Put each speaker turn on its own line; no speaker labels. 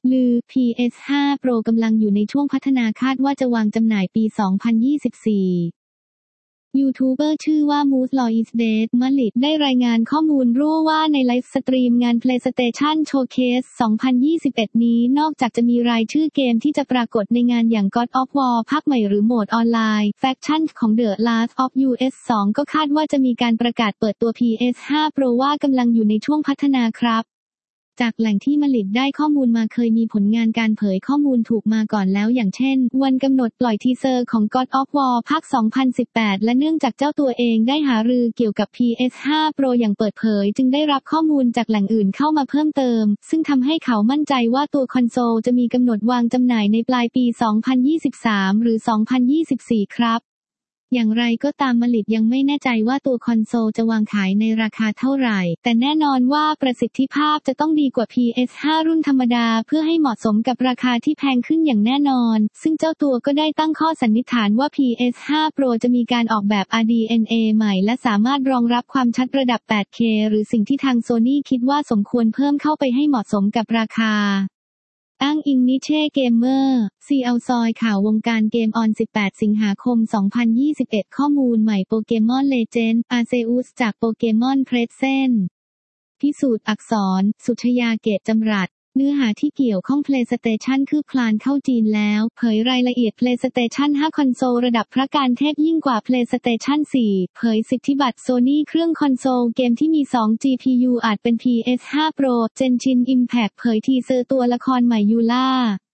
ลือ PS5 Pro กำลังอยู่ในช่วงพัฒนาคาดว่าจะวางจำหน่ายปี 2024 ยูทูบเบอร์ชื่อว่า Moose Lois Dead มลิดได้รายงานข้อมูลรั่วว่าในไลฟ์สตรีมงาน PlayStation Showcase 2021 นี้นอกจากจะมีรายชื่อเกมที่จะปรากฏในงานอย่าง God of War ภาคใหม่หรือโหมดออนไลน์ Faction ของ The Last of Us 2 ก็คาดว่าจะมีการประกาศเปิดตัว PS5 Pro ว่ากำลังอยู่ในช่วงพัฒนาครับจากแหล่งที่มลิดได้ข้อมูลมาเคยมีผลงานการเผยข้อมูลถูกมาก่อนแล้วอย่างเช่นวันกำหนดปล่อยทีเซอร์ของ God of War ภาค 2018 และเนื่องจากเจ้าตัวเองได้หารือเกี่ยวกับ PS5 Pro อย่างเปิดเผยจึงได้รับข้อมูลจากแหล่งอื่นเข้ามาเพิ่มเติมซึ่งทำให้เขามั่นใจว่าตัวคอนโซลจะมีกำหนดวางจำหน่ายในปลายปี 2023 หรือ 2024 ครับอย่างไรก็ตามมลิดยังไม่แน่ใจว่าตัวคอนโซลจะวางขายในราคาเท่าไหร่แต่แน่นอนว่าประสิทธิภาพจะต้องดีกว่า PS5 รุ่นธรรมดาเพื่อให้เหมาะสมกับราคาที่แพงขึ้นอย่างแน่นอนซึ่งเจ้าตัวก็ได้ตั้งข้อสันนิษฐานว่า PS5 Pro จะมีการออกแบบ RDNA ใหม่และสามารถรองรับความชัดระดับ 8K หรือสิ่งที่ทาง Sony คิดว่าสมควรเพิ่มเข้าไปให้เหมาะสมกับราคาอ้างอิงนิเช่เกมเมอร์ซีเอาซอยข่าววงการเกมออน 18 สิงหาคม 2021 ข้อมูลใหม่โปเกมอนเลเจนด์อาร์เซอุสจากโปเกมอนเพรสเซนพิสูจน์อักษรสุชยาเกตจำรัดเนื้อหาที่เกี่ยวข้อง PlayStation คืบคลานเข้าจีนแล้วเผยรายละเอียด PlayStation 5 คอนโซลระดับพระการเทพยิ่งกว่า PlayStation 4 เผยสิทธิบัตร Sony เครื่องคอนโซลเกมที่มี 2 GPU อาจเป็น PS5 Pro Genshin Impact เผยทีเซอร์ตัวละครใหม่ยูล่า